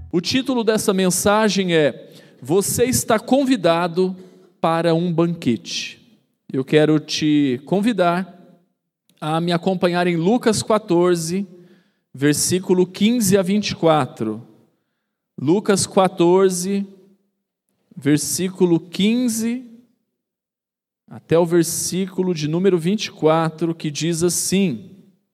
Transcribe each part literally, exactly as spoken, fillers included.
O título dessa mensagem é: Você está convidado para um banquete. Eu quero te convidar a me acompanhar em Lucas quatorze, versículo quinze a vinte e quatro. Lucas quatorze, versículo quinze até o versículo de número vinte e quatro, que diz assim: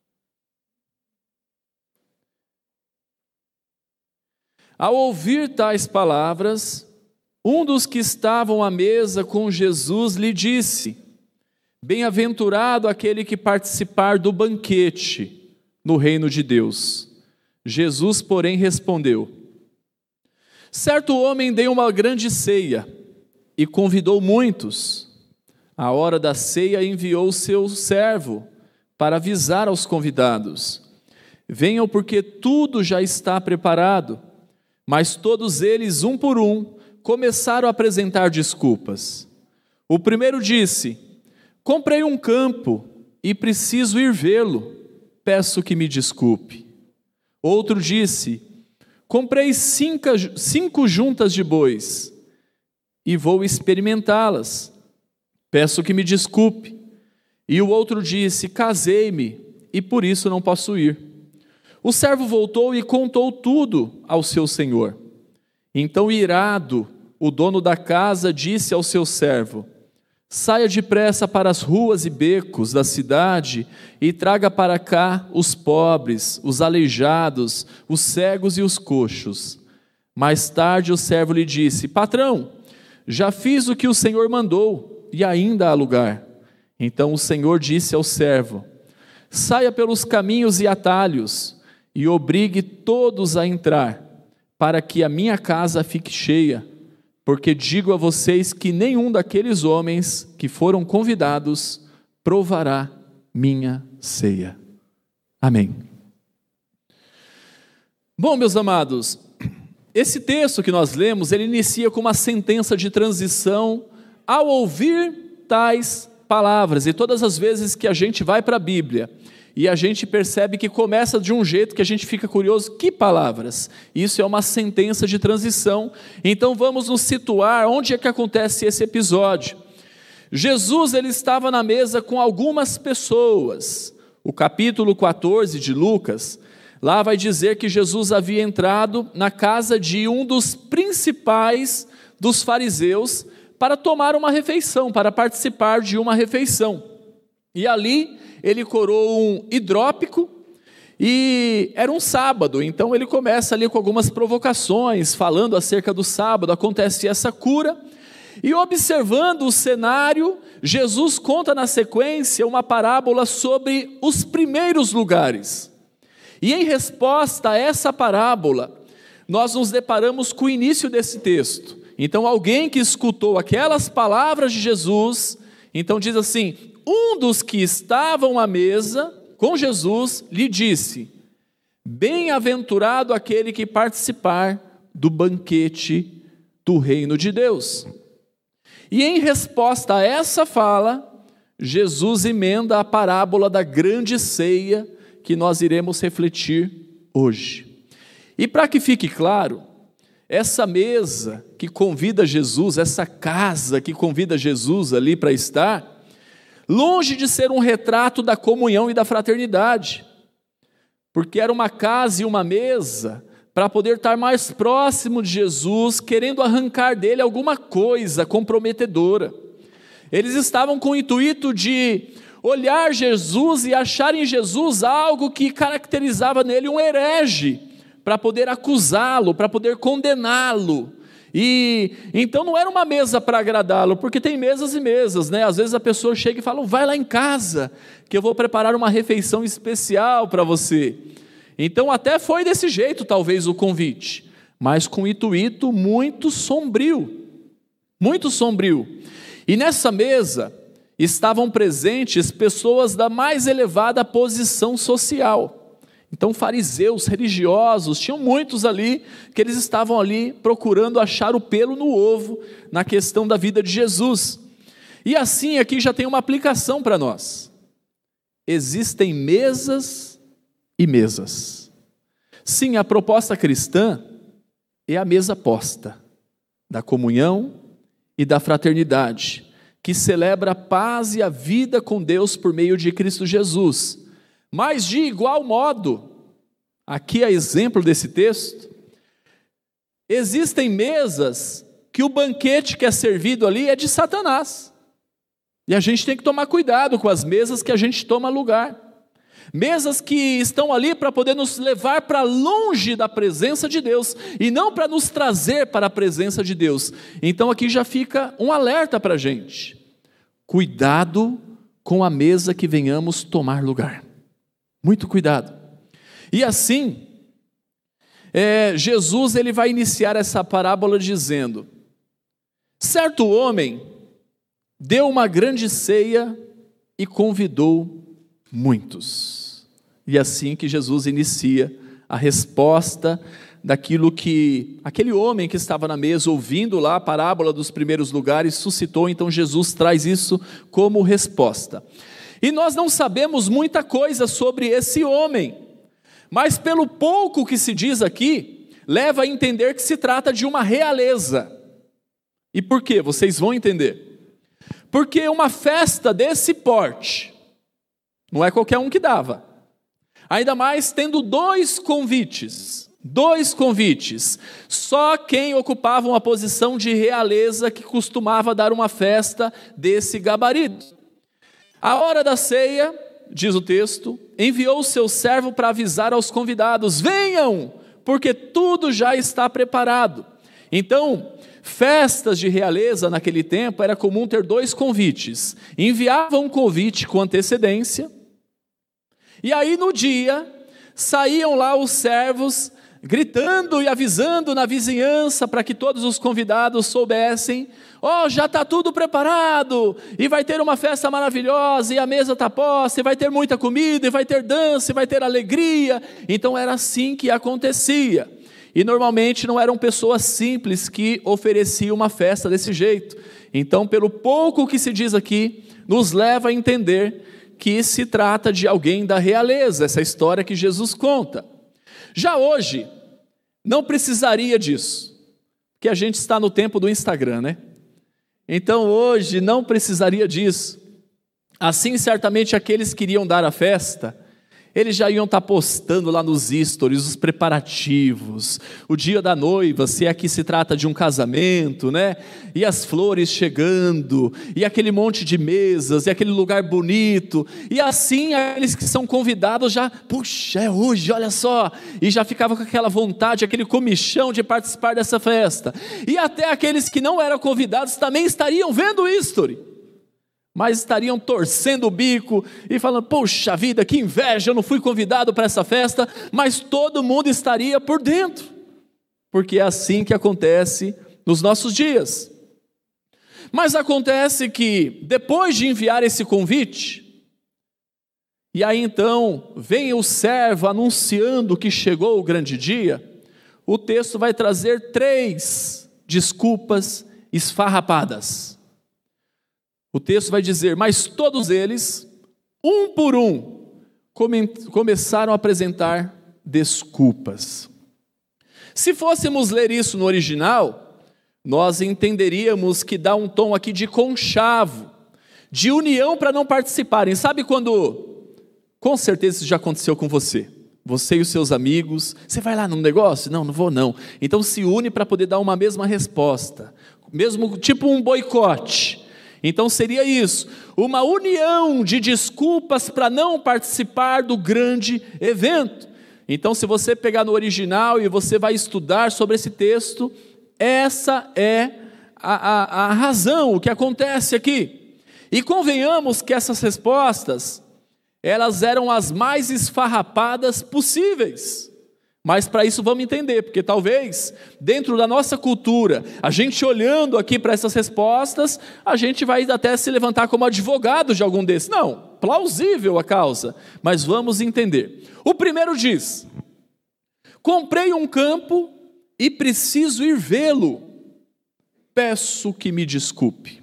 Ao ouvir tais palavras, um dos que estavam à mesa com Jesus lhe disse: Bem-aventurado aquele que participar do banquete no reino de Deus. Jesus, porém, respondeu: Certo homem deu uma grande ceia e convidou muitos. À hora da ceia enviou o seu servo para avisar aos convidados: Venham, porque tudo já está preparado. Mas todos eles, um por um, começaram a apresentar desculpas. O primeiro disse: Comprei um campo e preciso ir vê-lo. Peço que me desculpe. Outro disse: Comprei cinco, cinco juntas de bois e vou experimentá-las. Peço que me desculpe. E o outro disse: Casei-me e por isso não posso ir. O servo voltou e contou tudo ao seu senhor. Então, irado, o dono da casa disse ao seu servo: Saia depressa para as ruas e becos da cidade e traga para cá os pobres, os aleijados, os cegos e os coxos. Mais tarde o servo lhe disse: Patrão, já fiz o que o senhor mandou e ainda há lugar. Então o senhor disse ao servo: Saia pelos caminhos e atalhos e obrigue todos a entrar, para que a minha casa fique cheia, porque digo a vocês que nenhum daqueles homens que foram convidados provará minha ceia. Amém. Bom, meus amados, esse texto que nós lemos, ele inicia com uma sentença de transição ao ouvir tais palavras. E todas as vezes que a gente vai para a Bíblia e a gente percebe que começa de um jeito que a gente fica curioso, que palavras? Isso é uma sentença de transição. Então vamos nos situar onde é que acontece esse episódio. Jesus, ele estava na mesa com algumas pessoas. O capítulo quatorze de Lucas, lá vai dizer que Jesus havia entrado na casa de um dos principais dos fariseus para tomar uma refeição, para participar de uma refeição. E ali ele corou um hidrópico e era um sábado, então ele começa ali com algumas provocações, falando acerca do sábado, acontece essa cura, e observando o cenário, Jesus conta na sequência uma parábola sobre os primeiros lugares. E em resposta a essa parábola, nós nos deparamos com o início desse texto. Então alguém que escutou aquelas palavras de Jesus, então diz assim: um dos que estavam à mesa com Jesus lhe disse: Bem-aventurado aquele que participar do banquete do reino de Deus. E em resposta a essa fala, Jesus emenda a parábola da grande ceia que nós iremos refletir hoje. E para que fique claro, essa mesa que convida Jesus, essa casa que convida Jesus ali para estar, longe de ser um retrato da comunhão e da fraternidade, porque era uma casa e uma mesa para poder estar mais próximo de Jesus, querendo arrancar dele alguma coisa comprometedora. Eles estavam com o intuito de olhar Jesus e achar em Jesus algo que caracterizava nele um herege, para poder acusá-lo, para poder condená-lo. E então não era uma mesa para agradá-lo, porque tem mesas e mesas, né? Às vezes a pessoa chega e fala: vai lá em casa, que eu vou preparar uma refeição especial para você. Então até foi desse jeito talvez o convite, mas com um intuito muito sombrio, muito sombrio. E nessa mesa estavam presentes pessoas da mais elevada posição social. Então fariseus, religiosos, tinham muitos ali, que eles estavam ali procurando achar o pelo no ovo, na questão da vida de Jesus. E assim aqui já tem uma aplicação para nós. Existem mesas e mesas. Sim, a proposta cristã é a mesa posta da comunhão e da fraternidade, que celebra a paz e a vida com Deus por meio de Cristo Jesus. Mas de igual modo, aqui é exemplo desse texto, existem mesas que o banquete que é servido ali é de Satanás. E a gente tem que tomar cuidado com as mesas que a gente toma lugar. Mesas que estão ali para poder nos levar para longe da presença de Deus e não para nos trazer para a presença de Deus. Então aqui já fica um alerta para a gente. Cuidado com a mesa que venhamos tomar lugar. Muito cuidado. E assim, é, Jesus ele vai iniciar essa parábola dizendo: certo homem deu uma grande ceia e convidou muitos. E assim que Jesus inicia a resposta daquilo que aquele homem que estava na mesa ouvindo lá a parábola dos primeiros lugares suscitou. Então Jesus traz isso como resposta. E nós não sabemos muita coisa sobre esse homem, mas pelo pouco que se diz aqui, leva a entender que se trata de uma realeza. E por quê? Vocês vão entender. Porque uma festa desse porte não é qualquer um que dava. Ainda mais tendo dois convites. Dois convites. Só quem ocupava uma posição de realeza que costumava dar uma festa desse gabarito. A hora da ceia, diz o texto, enviou o seu servo para avisar aos convidados: venham, porque tudo já está preparado. Então, festas de realeza naquele tempo era comum ter dois convites. Enviavam um convite com antecedência, e aí no dia saíam lá os servos gritando e avisando na vizinhança para que todos os convidados soubessem: ó, oh, já está tudo preparado, e vai ter uma festa maravilhosa, e a mesa está posta, e vai ter muita comida, e vai ter dança, e vai ter alegria. Então era assim que acontecia. E normalmente não eram pessoas simples que ofereciam uma festa desse jeito. Então, pelo pouco que se diz aqui, nos leva a entender que se trata de alguém da realeza, essa história que Jesus conta. Já hoje, não precisaria disso, porque a gente está no tempo do Instagram, né? Então hoje não precisaria disso. Assim, certamente aqueles que iriam dar a festa, eles já iam estar postando lá nos stories os preparativos, o dia da noiva, se é que se trata de um casamento, né? E as flores chegando, e aquele monte de mesas, e aquele lugar bonito, e assim aqueles que são convidados já, puxa, é hoje, olha só, e já ficava com aquela vontade, aquele comichão de participar dessa festa. E até aqueles que não eram convidados também estariam vendo o history, mas estariam torcendo o bico e falando: poxa vida, que inveja, eu não fui convidado para essa festa, mas todo mundo estaria por dentro, porque é assim que acontece nos nossos dias. Mas acontece que depois de enviar esse convite, e aí então vem o servo anunciando que chegou o grande dia, o texto vai trazer três desculpas esfarrapadas. O texto vai dizer: mas todos eles, um por um, come- começaram a apresentar desculpas. Se fôssemos ler isso no original, nós entenderíamos que dá um tom aqui de conchavo, de união para não participarem. Sabe quando, com certeza isso já aconteceu com você, você e os seus amigos, você vai lá num negócio? Não, não vou não. Então se une para poder dar uma mesma resposta, mesmo tipo um boicote. Então seria isso, uma união de desculpas para não participar do grande evento. Então se você pegar no original e você vai estudar sobre esse texto, essa é a, a, a razão, o que acontece aqui. E convenhamos que essas respostas, elas eram as mais esfarrapadas possíveis. Mas para isso vamos entender, porque talvez dentro da nossa cultura, a gente olhando aqui para essas respostas, a gente vai até se levantar como advogado de algum desses. Não, plausível a causa, mas vamos entender. O primeiro diz: comprei um campo e preciso ir vê-lo, peço que me desculpe.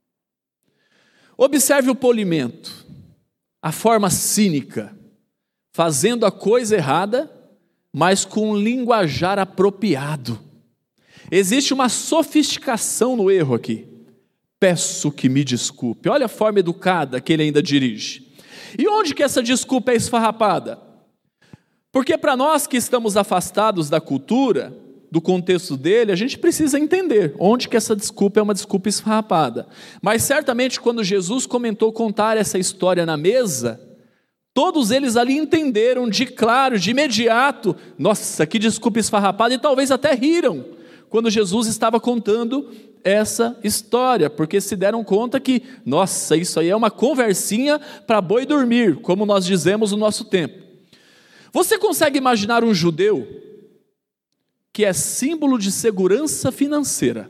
Observe o polimento, a forma cínica, fazendo a coisa errada, mas com um linguajar apropriado. Existe uma sofisticação no erro aqui. Peço que me desculpe. Olha a forma educada que ele ainda dirige. E onde que essa desculpa é esfarrapada? Porque para nós que estamos afastados da cultura, do contexto dele, a gente precisa entender onde que essa desculpa é uma desculpa esfarrapada. Mas certamente quando Jesus comentou contar essa história na mesa, todos eles ali entenderam de claro, de imediato, nossa, que desculpa esfarrapada, e talvez até riram quando Jesus estava contando essa história, porque se deram conta que, nossa, isso aí é uma conversinha para boi dormir, como nós dizemos no nosso tempo. Você consegue imaginar um judeu que é símbolo de segurança financeira,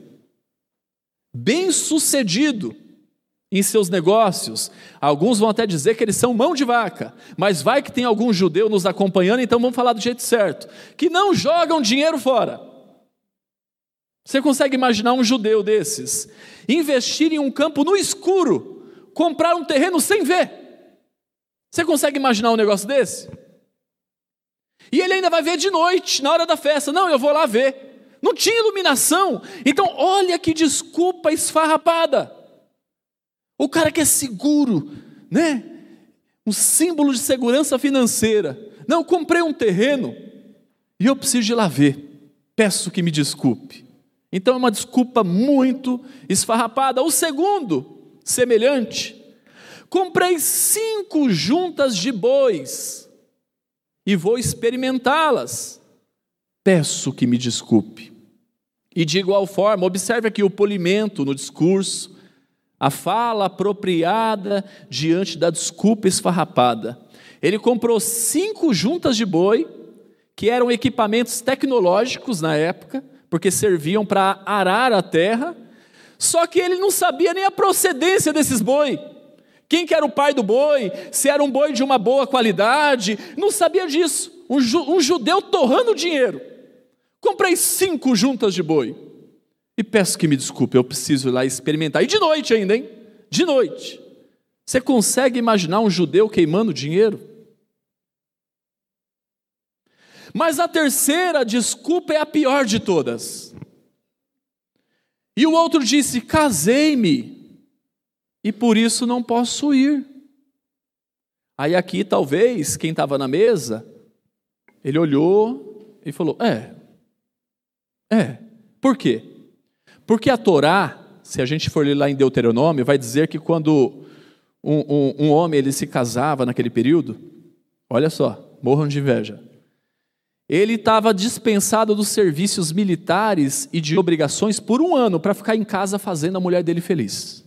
bem-sucedido em seus negócios? Alguns vão até dizer que eles são mão de vaca, mas vai que tem algum judeu nos acompanhando, então vamos falar do jeito certo, que não jogam dinheiro fora. Você consegue imaginar um judeu desses investir em um campo no escuro, comprar um terreno sem ver? Você consegue imaginar um negócio desse? E ele ainda vai ver de noite, na hora da festa. Não, eu vou lá ver. Não tinha iluminação. Então, olha que desculpa esfarrapada. O cara que é seguro, né? Um símbolo de segurança financeira. Não, eu comprei um terreno e eu preciso ir lá ver. Peço que me desculpe. Então, é uma desculpa muito esfarrapada. O segundo, semelhante. Comprei cinco juntas de bois e vou experimentá-las. Peço que me desculpe. E de igual forma, observe aqui o polimento no discurso, a fala apropriada diante da desculpa esfarrapada. Ele comprou cinco juntas de boi, que eram equipamentos tecnológicos na época, porque serviam para arar a terra, só que ele não sabia nem a procedência desses boi. Quem que era o pai do boi, se era um boi de uma boa qualidade, não sabia disso. Um, ju, um judeu torrando dinheiro. Comprei cinco juntas de boi e peço que me desculpe, eu preciso ir lá experimentar. E de noite ainda, hein? De noite. Você consegue imaginar um judeu queimando dinheiro? Mas a terceira desculpa é a pior de todas. E o outro disse: casei-me e por isso não posso ir. Aí aqui talvez quem estava na mesa, ele olhou e falou: é, é, por quê? Porque a Torá, se a gente for ler lá em Deuteronômio, vai dizer que quando um, um, um homem ele se casava naquele período, olha só, morram de inveja, ele estava dispensado dos serviços militares e de obrigações por um ano para ficar em casa fazendo a mulher dele feliz.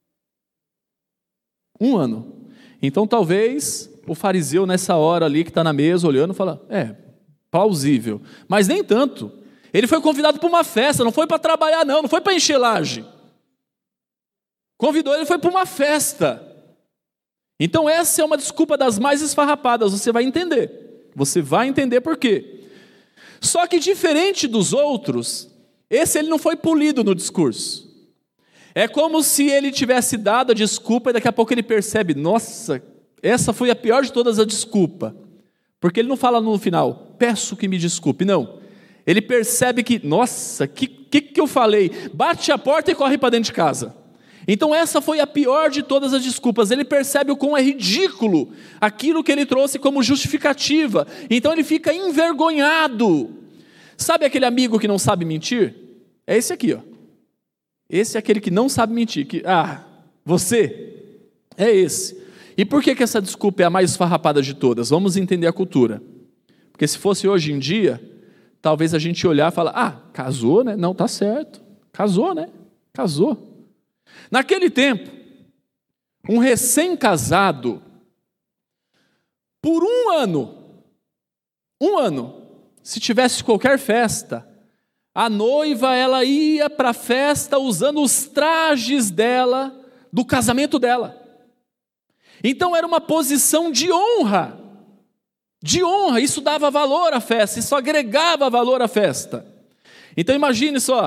Um ano. Então talvez o fariseu nessa hora ali que está na mesa olhando fala: é, plausível. Mas nem tanto. Ele foi convidado para uma festa, não foi para trabalhar não, não foi para encher laje. Convidou, ele foi para uma festa. Então essa é uma desculpa das mais esfarrapadas, você vai entender. Você vai entender por quê. Só que diferente dos outros, esse ele não foi polido no discurso. É como se ele tivesse dado a desculpa e daqui a pouco ele percebe: nossa, essa foi a pior de todas a desculpa. Porque ele não fala no final: peço que me desculpe, não. Ele percebe que, nossa, o que, que, que eu falei? Bate a porta e corre para dentro de casa. Então essa foi a pior de todas as desculpas. Ele percebe o quão é ridículo aquilo que ele trouxe como justificativa. Então ele fica envergonhado. Sabe aquele amigo que não sabe mentir? É esse aqui, ó. Esse é aquele que não sabe mentir. Que, ah, você é esse. E por que, que essa desculpa é a mais esfarrapada de todas? Vamos entender a cultura. Porque se fosse hoje em dia, talvez a gente olhar e falar: ah, casou, né? Não, tá certo. Casou, né? Casou. Naquele tempo, um recém-casado, por um ano, um ano, se tivesse qualquer festa, a noiva ela ia para a festa usando os trajes dela, do casamento dela. Então era uma posição de honra, de honra, isso dava valor à festa, isso agregava valor à festa. Então imagine só,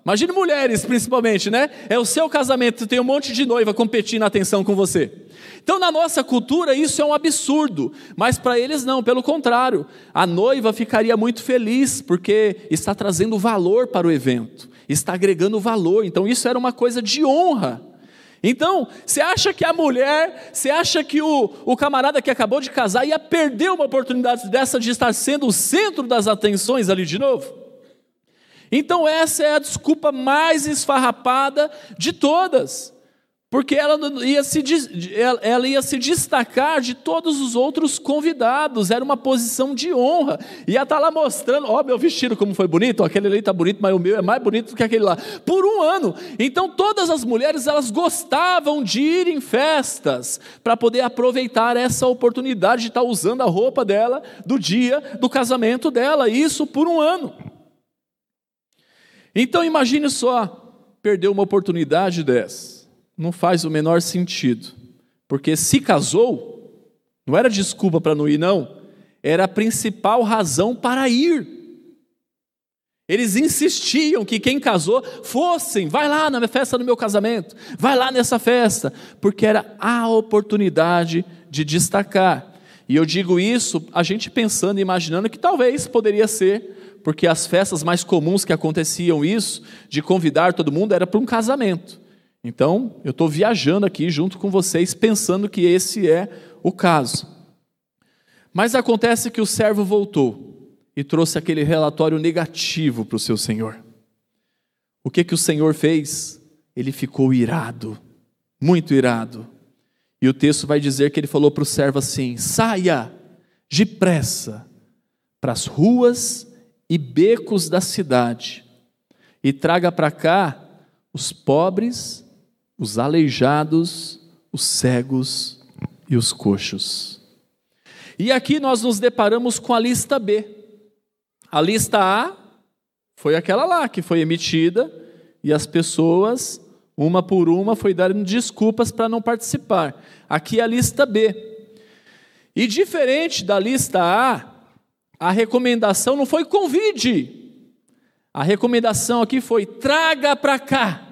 Imagine mulheres, principalmente, né? É o seu casamento, tem um monte de noiva competindo na atenção com você. Então, na nossa cultura, isso é um absurdo, mas para eles não, pelo contrário. A noiva ficaria muito feliz, porque está trazendo valor para o evento, está agregando valor. Então, isso era uma coisa de honra. Então, você acha que a mulher, você acha que o, o camarada que acabou de casar ia perder uma oportunidade dessa de estar sendo o centro das atenções ali de novo? Então essa é a desculpa mais esfarrapada de todas, porque ela ia se, ela ia se destacar de todos os outros convidados, era uma posição de honra, ia estar lá mostrando, ó, meu vestido como foi bonito, aquele ali está bonito, mas o meu é mais bonito do que aquele lá, por um ano. Então todas as mulheres, elas gostavam de ir em festas, para poder aproveitar essa oportunidade de estar usando a roupa dela, do dia do casamento dela, isso por um ano. Então imagine só, perder uma oportunidade dessa, não faz o menor sentido, porque se casou, não era desculpa para não ir não, era a principal razão para ir. Eles insistiam que quem casou fossem, vai lá na festa do meu casamento, vai lá nessa festa, porque era a oportunidade de destacar. E eu digo isso, a gente pensando e imaginando que talvez poderia ser, porque as festas mais comuns que aconteciam isso, de convidar todo mundo, era para um casamento. Então, eu estou viajando aqui junto com vocês, pensando que esse é o caso. Mas acontece que o servo voltou e trouxe aquele relatório negativo para o seu senhor. O que que o senhor fez? Ele ficou irado, muito irado. E o texto vai dizer que ele falou para o servo assim: saia depressa para as ruas e becos da cidade, e traga para cá os pobres, os aleijados, os cegos e os coxos. E aqui nós nos deparamos com a lista B. A lista A foi aquela lá que foi emitida, e as pessoas, uma por uma, foi dando desculpas para não participar. Aqui é a lista B. E diferente da lista A, a recomendação não foi convide, a recomendação aqui foi traga para cá,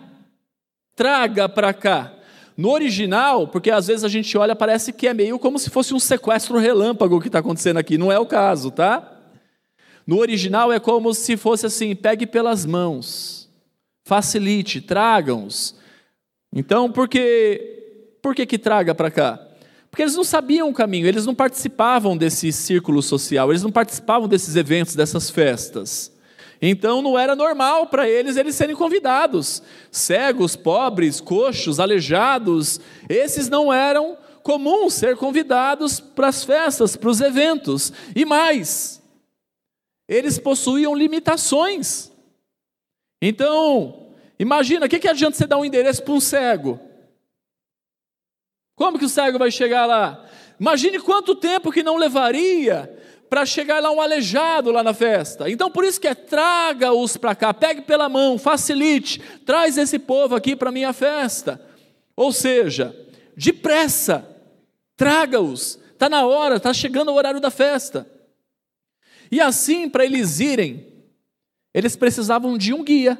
traga para cá. No original, porque às vezes a gente olha, parece que é meio como se fosse um sequestro relâmpago que está acontecendo aqui, não é o caso, tá? No original é como se fosse assim, pegue pelas mãos, facilite, tragam-os. Então, por que, por que que traga para cá? Porque eles não sabiam o caminho, eles não participavam desse círculo social, eles não participavam desses eventos, dessas festas. Então não era normal para eles eles serem convidados. Cegos, pobres, coxos, aleijados, esses não eram comuns ser convidados para as festas, para os eventos. E mais, eles possuíam limitações. Então, imagina, o que, que adianta você dar um endereço para um cego? Como que o cego vai chegar lá? Imagine quanto tempo que não levaria para chegar lá um aleijado lá na festa. Então por isso que é traga-os para cá, pegue pela mão, facilite, traz esse povo aqui para a minha festa. Ou seja, depressa, traga-os, está na hora, está chegando o horário da festa. E assim, para eles irem, eles precisavam de um guia,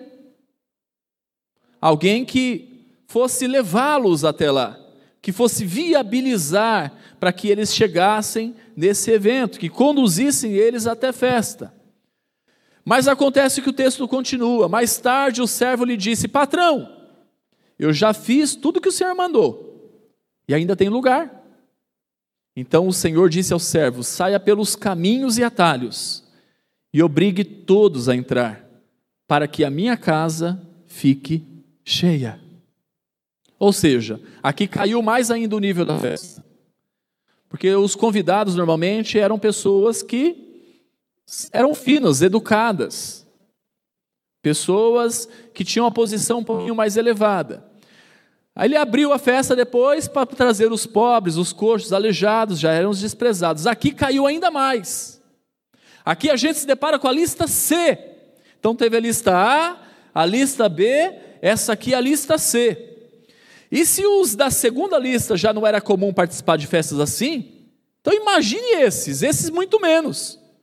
alguém que fosse levá-los até lá, que fosse viabilizar para que eles chegassem nesse evento, que conduzissem eles até a festa. Mas acontece que o texto continua. Mais tarde o servo lhe disse: patrão, eu já fiz tudo o que o senhor mandou, e ainda tem lugar. Então o senhor disse ao servo: saia pelos caminhos e atalhos, e obrigue todos a entrar, para que a minha casa fique cheia. Ou seja, aqui caiu mais ainda o nível da festa. Porque os convidados normalmente eram pessoas que eram finas, educadas. Pessoas que tinham uma posição um pouquinho mais elevada. Aí ele abriu a festa depois para trazer os pobres, os coxos, os aleijados, já eram os desprezados. Aqui caiu ainda mais. Aqui a gente se depara com a lista C. Então teve a lista A, a lista B, essa aqui é a lista C. E se os da segunda lista já não era comum participar de festas assim, então imagine esses, esses muito menos.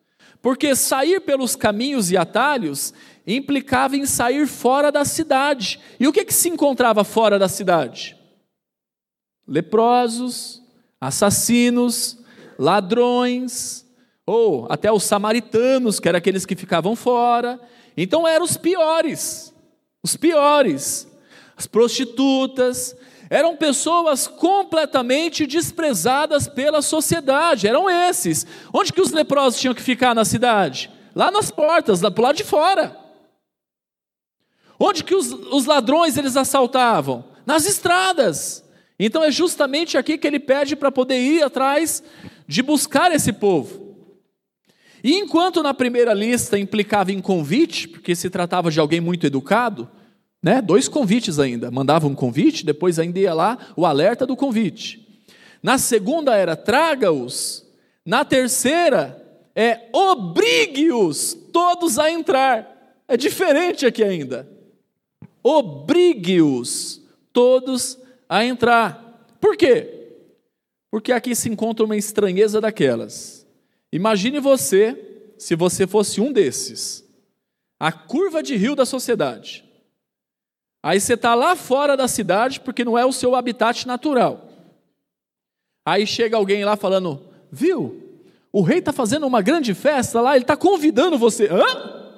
porque sair pelos caminhos e atalhos implicava em sair fora da cidade. E o que que se encontrava fora da cidade? Leprosos, assassinos, ladrões, ou até os samaritanos, que eram aqueles que ficavam fora. Então eram os piores, os piores. As prostitutas, eram pessoas completamente desprezadas pela sociedade, eram esses. Onde que os leprosos tinham que ficar na cidade? Lá nas portas, lá para o lado de fora. Onde que os, os ladrões eles assaltavam? Nas estradas. Então é justamente aqui que ele pede para poder ir atrás de buscar esse povo. E enquanto na primeira lista implicava em convite, porque se tratava de alguém muito educado, né? Dois convites ainda, mandava um convite, depois ainda ia lá o alerta do convite. Na segunda era traga-os, na terceira é obrigue-os todos a entrar. É diferente aqui ainda. Obrigue-os todos a entrar. Por quê? Porque aqui se encontra uma estranheza daquelas. Imagine você, se você fosse um desses, a curva de rio da sociedade. Aí você está lá fora da cidade, porque não é o seu habitat natural. Aí chega alguém lá falando, viu, o rei está fazendo uma grande festa lá, ele está convidando você. Hã?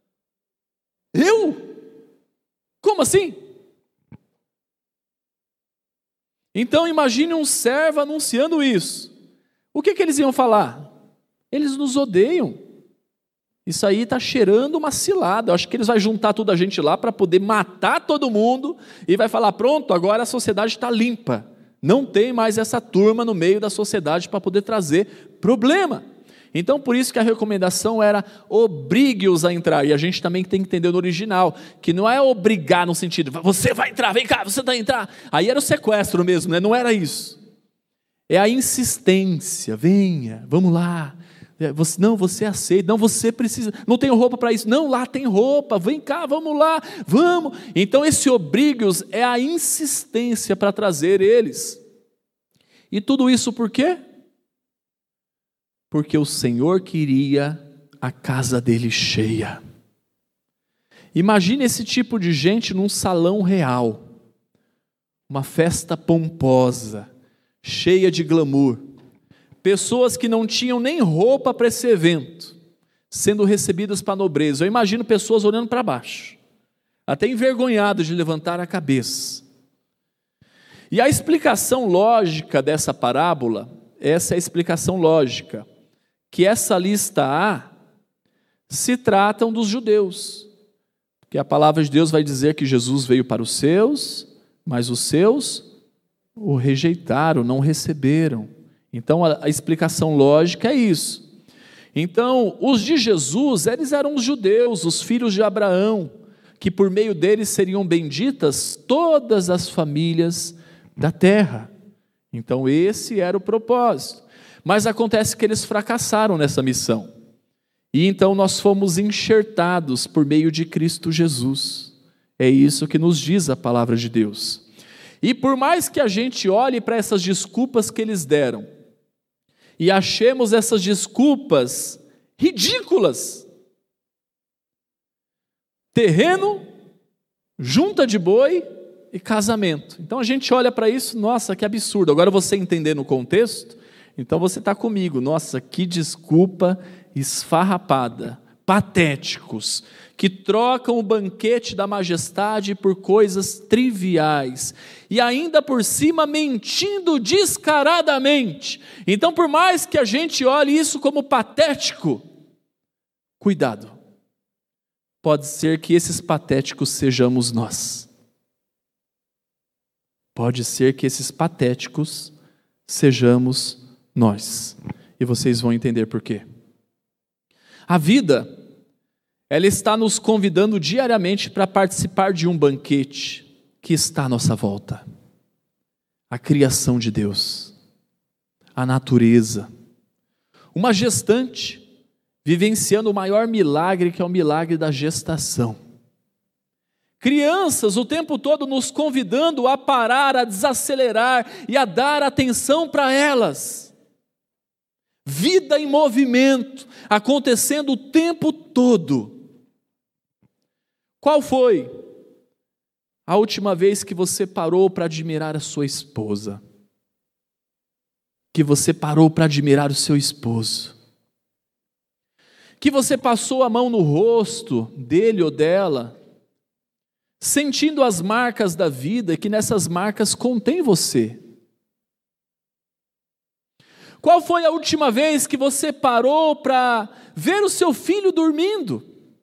Eu? Como assim? Então imagine um servo anunciando isso. O que, que eles iam falar? Eles nos odeiam. Isso aí está cheirando uma cilada. Eu acho que eles vão juntar toda a gente lá para poder matar todo mundo e vai falar, pronto, agora a sociedade está limpa. Não tem mais essa turma no meio da sociedade para poder trazer problema. Então, por isso que a recomendação era obrigue-os a entrar. E a gente também tem que entender no original, que não é obrigar no sentido, você vai entrar, vem cá, você vai entrar. Aí era o sequestro mesmo, né? Não era isso. É a insistência, venha, vamos lá. Você, não, você aceita, não, você precisa, não tenho roupa para isso, não, lá tem roupa, vem cá, vamos lá, vamos. Então esse obrigue-os é a insistência para trazer eles. E tudo isso por quê? Porque o Senhor queria a casa dele cheia. Imagine esse tipo de gente num salão real, uma festa pomposa, cheia de glamour. Pessoas que não tinham nem roupa para esse evento, sendo recebidas para a nobreza. Eu imagino pessoas olhando para baixo, até envergonhadas de levantar a cabeça. E a explicação lógica dessa parábola, essa é a explicação lógica, que essa lista A se tratam dos judeus, porque a palavra de Deus vai dizer que Jesus veio para os seus, mas os seus o rejeitaram, não receberam. Então a, a explicação lógica é isso. Então os de Jesus, eles eram os judeus, os filhos de Abraão, que por meio deles seriam benditas todas as famílias da terra. Então esse era o propósito. Mas acontece que eles fracassaram nessa missão. E então nós fomos enxertados por meio de Cristo Jesus. É isso que nos diz a palavra de Deus. E por mais que a gente olhe para essas desculpas que eles deram, e achemos essas desculpas ridículas, terreno, junta de boi e casamento. Então a gente olha para isso, nossa, que absurdo. Agora você entender no contexto, então você está comigo, nossa, que desculpa esfarrapada, patéticos, que trocam o banquete da majestade por coisas triviais, e ainda por cima mentindo descaradamente. Então por mais que a gente olhe isso como patético, cuidado, pode ser que esses patéticos sejamos nós. Pode ser que esses patéticos sejamos nós. E vocês vão entender por quê. A vida, ela está nos convidando diariamente para participar de um banquete que está à nossa volta. A criação de Deus, a natureza, uma gestante vivenciando o maior milagre, que é o milagre da gestação. Crianças o tempo todo nos convidando a parar, a desacelerar e a dar atenção para elas. vida em movimento, acontecendo o tempo todo. Qual foi a última vez que você parou para admirar a sua esposa? Que você parou para admirar o seu esposo? Que você passou a mão no rosto dele ou dela, sentindo as marcas da vida, que nessas marcas contém você? Qual foi a última vez que você parou para ver o seu filho dormindo?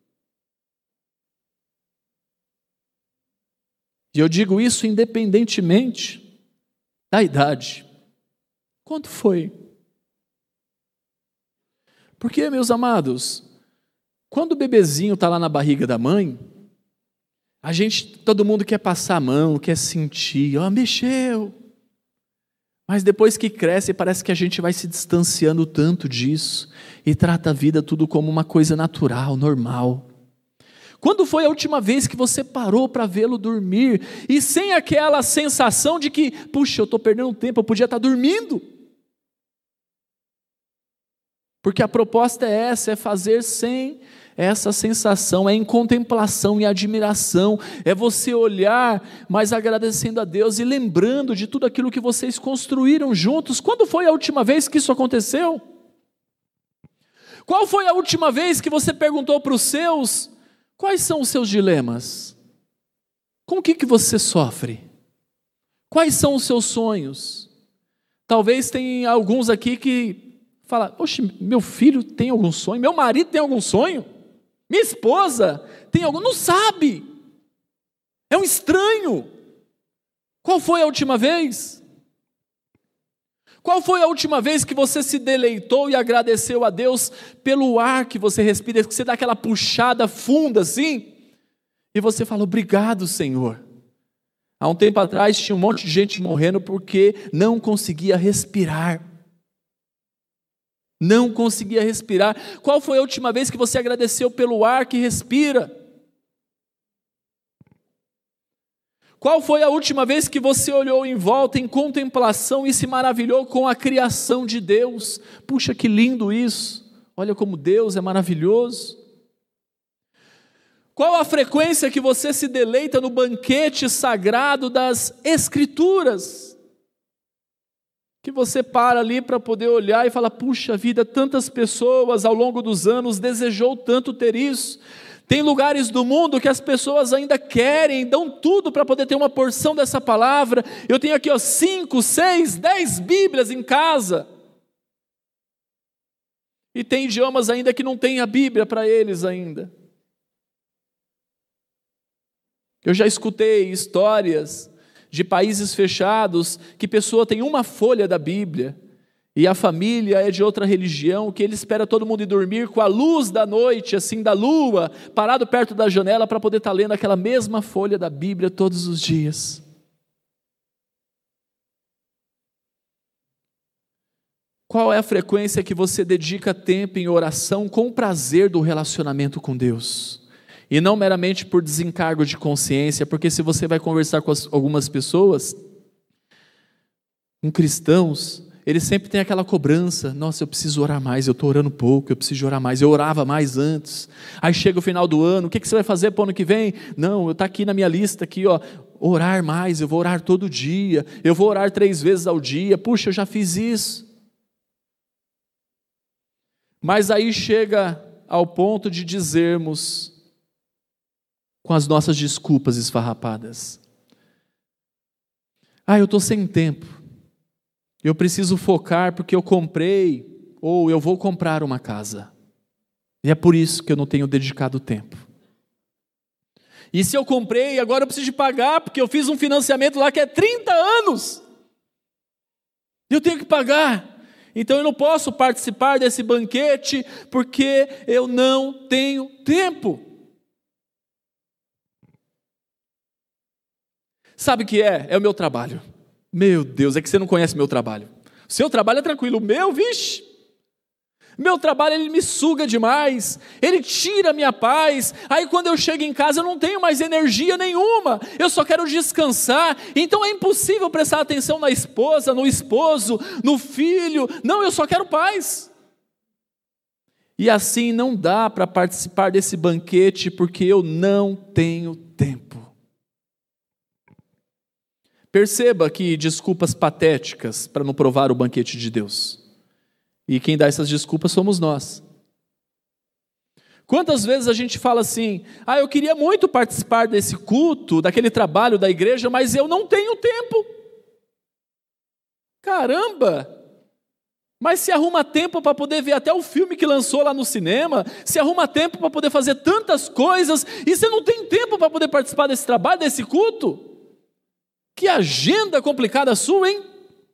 E eu digo isso independentemente da idade. Quando foi? Porque, meus amados, quando o bebezinho está lá na barriga da mãe, a gente, todo mundo quer passar a mão, quer sentir, ó, mexeu. Mas depois que cresce, parece que a gente vai se distanciando tanto disso e trata a vida tudo como uma coisa natural, normal. Quando foi a última vez que você parou para vê-lo dormir e sem aquela sensação de que, puxa, eu estou perdendo tempo, eu podia estar dormindo? Porque a proposta é essa, é fazer sem essa sensação, é em contemplação e admiração, é você olhar, mas agradecendo a Deus e lembrando de tudo aquilo que vocês construíram juntos. Quando foi a última vez que isso aconteceu? Qual foi a última vez que você perguntou para os seus, quais são os seus dilemas? Com o que, que você sofre? Quais são os seus sonhos? Talvez tenha alguns aqui que falam, poxa, meu filho tem algum sonho? Meu marido tem algum sonho? Minha esposa tem algum? Não sabe. É um estranho. Qual foi a última vez? Qual foi a última vez que você se deleitou e agradeceu a Deus pelo ar que você respira, que você dá aquela puxada funda assim, e você fala, obrigado, Senhor. Há um tempo atrás tinha um monte de gente morrendo porque não conseguia respirar. Não conseguia respirar. Qual foi a última vez que você agradeceu pelo ar que respira? Qual foi a última vez que você olhou em volta em contemplação e se maravilhou com a criação de Deus? Puxa, que lindo isso! Olha como Deus é maravilhoso. Qual a frequência que você se deleita no banquete sagrado das Escrituras? Que você para ali para poder olhar e falar, puxa vida, tantas pessoas ao longo dos anos desejou tanto ter isso. Tem lugares do mundo que as pessoas ainda querem, dão tudo para poder ter uma porção dessa palavra. Eu tenho aqui ó, cinco, seis, dez Bíblias em casa. E tem idiomas ainda que não tem a Bíblia para eles ainda. Eu já escutei histórias de países fechados, que pessoa tem uma folha da Bíblia, e a família é de outra religião, que ele espera todo mundo ir dormir com a luz da noite, assim, da lua, parado perto da janela, para poder estar lendo aquela mesma folha da Bíblia todos os dias. Qual é a frequência que você dedica tempo em oração com o prazer do relacionamento com Deus? E não meramente por desencargo de consciência, porque se você vai conversar com as, algumas pessoas, com cristãos, eles sempre têm aquela cobrança, nossa, eu preciso orar mais, eu estou orando pouco, eu preciso orar mais, eu orava mais antes, aí chega o final do ano, o que, que você vai fazer para o ano que vem? Não, está aqui na minha lista, aqui, ó, orar mais, eu vou orar todo dia, eu vou orar três vezes ao dia, puxa, eu já fiz isso. Mas aí chega ao ponto de dizermos, com as nossas desculpas esfarrapadas, ah, eu estou sem tempo, eu preciso focar porque eu comprei, ou eu vou comprar uma casa, e é por isso que eu não tenho dedicado tempo. E se eu comprei, agora eu preciso de pagar, porque eu fiz um financiamento lá que é trinta anos, eu tenho que pagar, então eu não posso participar desse banquete, porque eu não tenho tempo. Sabe o que é? É o meu trabalho. Meu Deus, é que você não conhece meu trabalho. O seu trabalho é tranquilo, o meu, vixe. Meu trabalho, ele me suga demais, ele tira a minha paz. Aí quando eu chego em casa eu não tenho mais energia nenhuma, eu só quero descansar. Então é impossível prestar atenção na esposa, no esposo, no filho. Não, eu só quero paz. E assim não dá para participar desse banquete porque eu não tenho tempo. Perceba que desculpas patéticas para não provar o banquete de Deus. E quem dá essas desculpas somos nós. Quantas vezes a gente fala assim, ah, eu queria muito participar desse culto, daquele trabalho da igreja, mas eu não tenho tempo. Caramba! Mas se arruma tempo para poder ver até o filme que lançou lá no cinema, se arruma tempo para poder fazer tantas coisas, e você não tem tempo para poder participar desse trabalho, desse culto? Que agenda complicada sua, hein?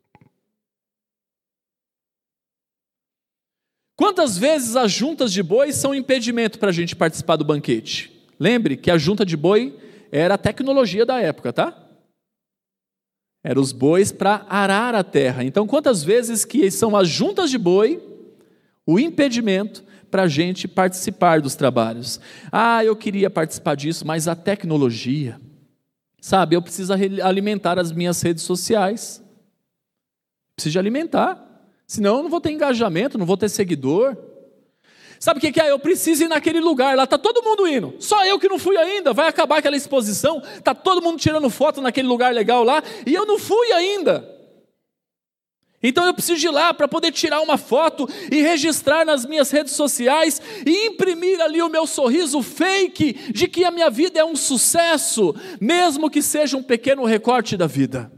Quantas vezes as juntas de boi são impedimento para a gente participar do banquete? Lembre que a junta de boi era a tecnologia da época, tá? Eram os bois para arar a terra. Então, quantas vezes que são as juntas de boi o impedimento para a gente participar dos trabalhos? Ah, eu queria participar disso, mas a tecnologia, sabe, eu preciso alimentar as minhas redes sociais. Preciso de alimentar, senão eu não vou ter engajamento, não vou ter seguidor. Sabe o que é? Eu preciso ir naquele lugar, lá está todo mundo indo, só eu que não fui ainda, vai acabar aquela exposição, está todo mundo tirando foto naquele lugar legal lá, e eu não fui ainda. Então eu preciso ir lá para poder tirar uma foto e registrar nas minhas redes sociais e imprimir ali o meu sorriso fake de que a minha vida é um sucesso, mesmo que seja um pequeno recorte da vida.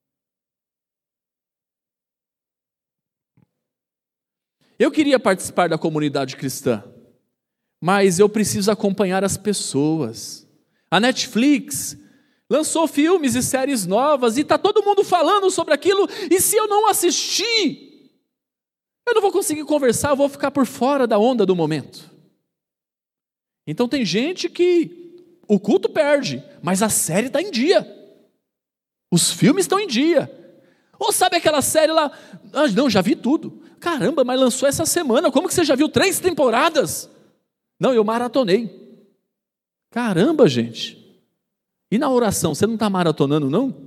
Eu queria participar da comunidade cristã, mas eu preciso acompanhar as pessoas. A Netflix lançou filmes e séries novas e está todo mundo falando sobre aquilo, e se eu não assistir, eu não vou conseguir conversar, eu vou ficar por fora da onda do momento. Então tem gente que o culto perde, mas a série está em dia. Os filmes estão em dia. Ou sabe aquela série lá, ah, não, já vi tudo. Caramba, mas lançou essa semana, como que você já viu três temporadas? Não, eu maratonei. Caramba, gente. E na oração, você não está maratonando, não?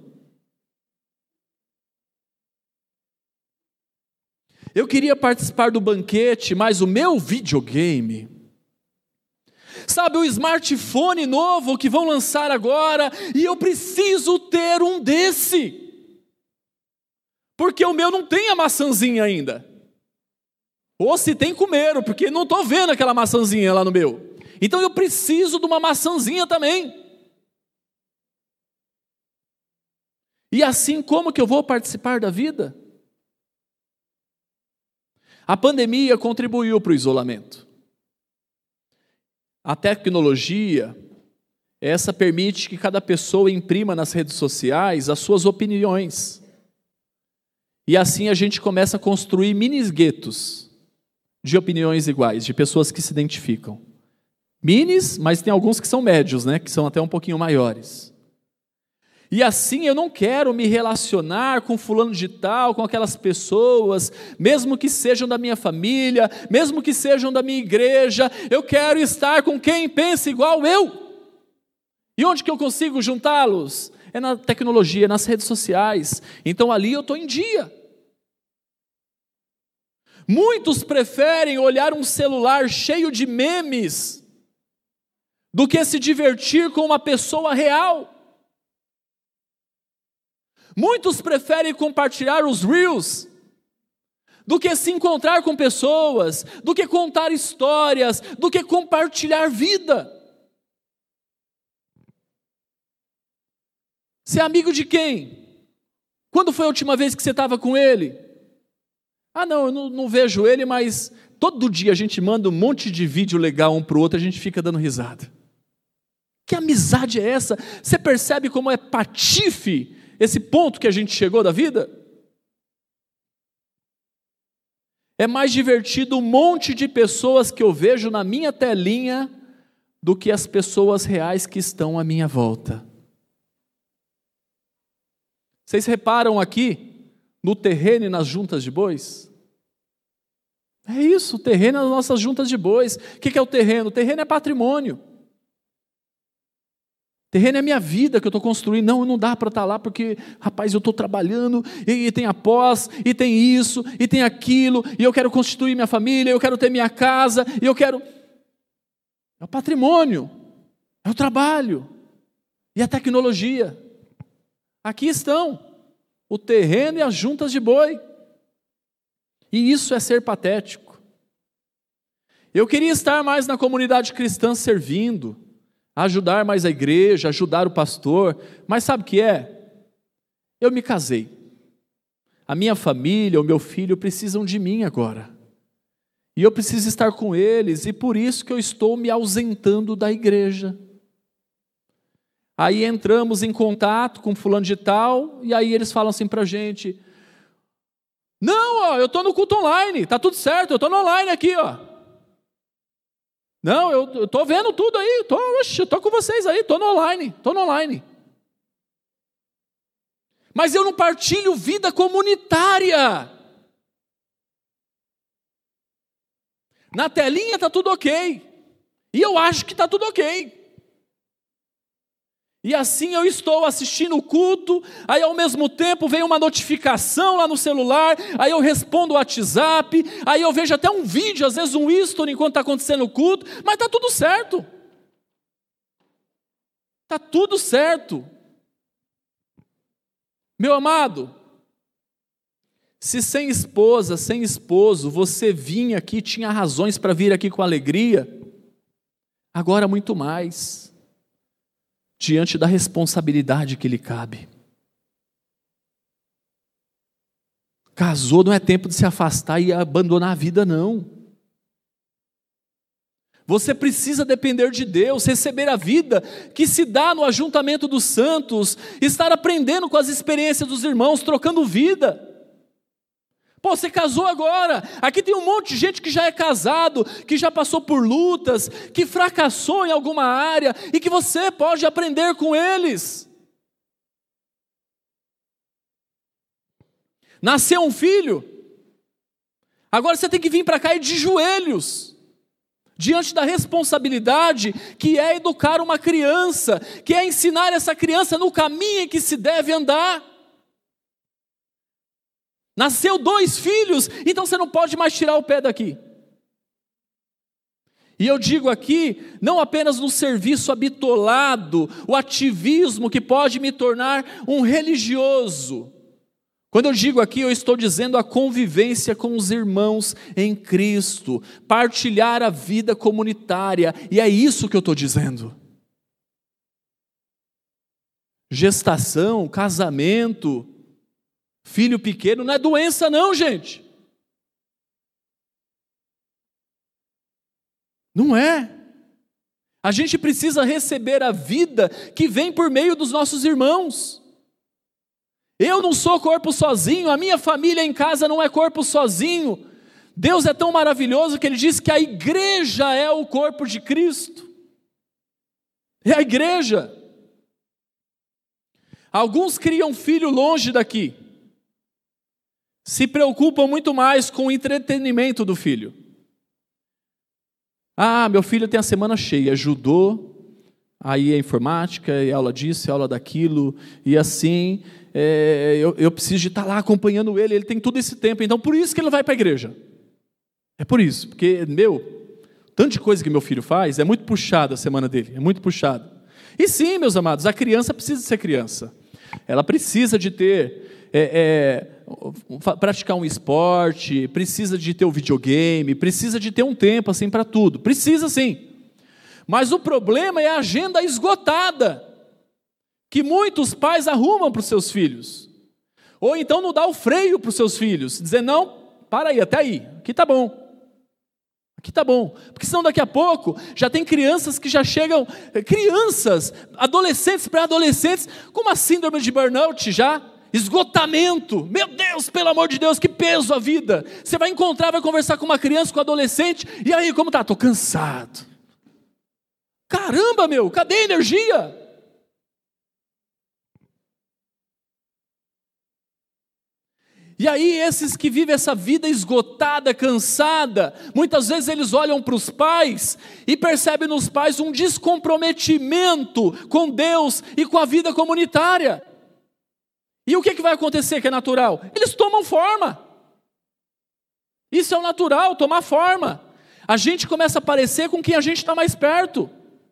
Eu queria participar do banquete, mas o meu videogame, sabe, o smartphone novo que vão lançar agora, e eu preciso ter um desse, porque o meu não tem a maçãzinha ainda. Ou se tem, comeram, porque não estou vendo aquela maçãzinha lá no meu. Então eu preciso de uma maçãzinha também. E assim, como que eu vou participar da vida? A pandemia contribuiu para o isolamento. A tecnologia, essa permite que cada pessoa imprima nas redes sociais as suas opiniões. E assim a gente começa a construir mini guetos de opiniões iguais, de pessoas que se identificam. Minis, mas tem alguns que são médios, né? Que são até um pouquinho maiores. E assim eu não quero me relacionar com fulano de tal, com aquelas pessoas, mesmo que sejam da minha família, mesmo que sejam da minha igreja, eu quero estar com quem pensa igual eu. E onde que eu consigo juntá-los? É na tecnologia, nas redes sociais. Então ali eu estou em dia. Muitos preferem olhar um celular cheio de memes do que se divertir com uma pessoa real. Muitos preferem compartilhar os reels do que se encontrar com pessoas, do que contar histórias, do que compartilhar vida. Você é amigo de quem? Quando foi a última vez que você estava com ele? Ah, não, eu não, não vejo ele, mas todo dia a gente manda um monte de vídeo legal um para o outro, a gente fica dando risada. Que amizade é essa? Você percebe como é patife esse ponto que a gente chegou da vida? É mais divertido um monte de pessoas que eu vejo na minha telinha do que as pessoas reais que estão à minha volta. Vocês reparam aqui no terreno e nas juntas de bois? É isso, o terreno é as nossas juntas de bois. O que é o terreno? O terreno é patrimônio. Terreno é minha vida que eu estou construindo. Não, não dá para estar lá porque, rapaz, eu estou trabalhando e, e tem a pós, e tem isso, e tem aquilo, e eu quero constituir minha família, eu quero ter minha casa, e eu quero... É o patrimônio, é o trabalho e a tecnologia. Aqui estão o terreno e as juntas de boi. E isso é ser patético. Eu queria estar mais na comunidade cristã servindo, ajudar mais a igreja, ajudar o pastor, mas sabe o que é? Eu me casei. A minha família, o meu filho precisam de mim agora. E eu preciso estar com eles, e por isso que eu estou me ausentando da igreja. Aí entramos em contato com fulano de tal, e aí eles falam assim para a gente: não, ó, eu estou no culto online, está tudo certo, eu estou no online aqui, ó. Não, eu estou vendo tudo aí, estou tô, tô com vocês aí, estou no online, estou no online. Mas eu não partilho vida comunitária. Na telinha está tudo ok. E eu acho que está tudo ok. E assim eu estou assistindo o culto, aí ao mesmo tempo vem uma notificação lá no celular, aí eu respondo o WhatsApp, aí eu vejo até um vídeo, às vezes um history enquanto está acontecendo o culto, mas está tudo certo. Está tudo certo. Meu amado, se sem esposa, sem esposo, você vinha aqui, tinha razões para vir aqui com alegria, agora muito mais. Diante da responsabilidade que lhe cabe. Casou, não é tempo de se afastar e abandonar a vida, não. Você precisa depender de Deus, receber a vida que se dá no ajuntamento dos santos, estar aprendendo com as experiências dos irmãos, trocando vida. Pô, você casou agora, aqui tem um monte de gente que já é casado, que já passou por lutas, que fracassou em alguma área, e que você pode aprender com eles. Nasceu um filho, agora você tem que vir para cá e de joelhos, diante da responsabilidade que é educar uma criança, que é ensinar essa criança no caminho em que se deve andar. Nasceu dois filhos, então você não pode mais tirar o pé daqui. E eu digo aqui, não apenas no serviço habitolado, o ativismo que pode me tornar um religioso. Quando eu digo aqui, eu estou dizendo a convivência com os irmãos em Cristo, partilhar a vida comunitária, e é isso que eu estou dizendo. Gestação, casamento, filho pequeno não é doença não, gente. Não é. A gente precisa receber a vida que vem por meio dos nossos irmãos. Eu não sou corpo sozinho, a minha família em casa não é corpo sozinho. Deus é tão maravilhoso que Ele diz que a igreja é o corpo de Cristo. É a igreja. Alguns criam filho longe daqui. Se preocupam muito mais com o entretenimento do filho. Ah, meu filho tem a semana cheia, judô, aí é informática, é aula disso, é aula daquilo, e assim, é, eu, eu preciso de estar lá acompanhando ele, ele tem todo esse tempo, então por isso que ele vai para a igreja. É por isso, porque, meu, tanto de coisa que meu filho faz, é muito puxada a semana dele, é muito puxada. E sim, meus amados, a criança precisa ser criança. Ela precisa de ter... É, é, praticar um esporte, precisa de ter o videogame, precisa de ter um tempo assim para tudo, precisa sim, mas o problema é a agenda esgotada, que muitos pais arrumam para os seus filhos, ou então não dá o freio para os seus filhos, dizer não, para aí, até aí, aqui tá bom, aqui tá bom, porque senão daqui a pouco já tem crianças que já chegam, crianças, adolescentes, pré-adolescentes, com uma síndrome de burnout já, esgotamento, meu Deus, pelo amor de Deus, que peso a vida. Você vai encontrar, vai conversar com uma criança, com um adolescente, e aí, como tá? Estou cansado. Caramba, meu, cadê a energia? E aí esses que vivem essa vida esgotada, cansada, muitas vezes eles olham para os pais e percebem nos pais um descomprometimento com Deus e com a vida comunitária. E o que, que vai acontecer que é natural? Eles tomam forma. Isso é o natural, tomar forma. A gente começa a parecer com quem a gente está mais perto.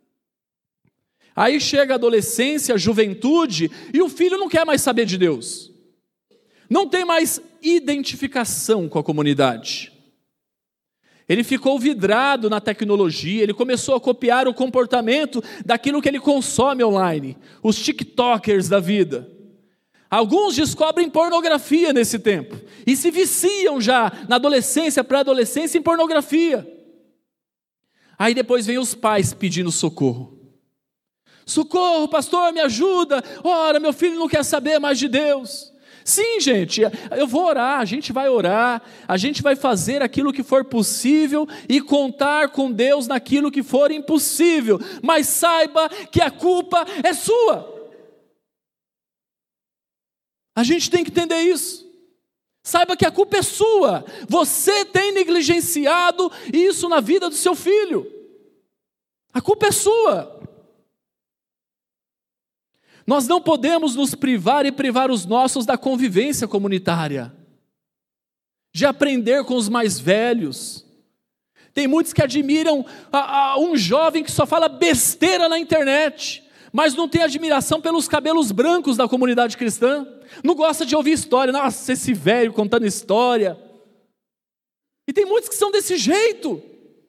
Aí chega a adolescência, a juventude, e o filho não quer mais saber de Deus. Não tem mais identificação com a comunidade. Ele ficou vidrado na tecnologia, ele começou a copiar o comportamento daquilo que ele consome online, os tiktokers da vida. Alguns descobrem pornografia nesse tempo, e se viciam já na adolescência, pré-adolescência em pornografia. Aí depois vem os pais pedindo socorro. Socorro, pastor, me ajuda, ora, meu filho não quer saber mais de Deus. Sim, gente, eu vou orar, a gente vai orar, a gente vai fazer aquilo que for possível e contar com Deus naquilo que for impossível, mas saiba que a culpa é sua. A gente tem que entender isso. Saiba que a culpa é sua, você tem negligenciado isso na vida do seu filho, a culpa é sua. Nós não podemos nos privar e privar os nossos da convivência comunitária, de aprender com os mais velhos. Tem muitos que admiram a, a, um jovem que só fala besteira na internet, mas não tem admiração pelos cabelos brancos da comunidade cristã, não gosta de ouvir história, nossa, esse velho contando história. E tem muitos que são desse jeito.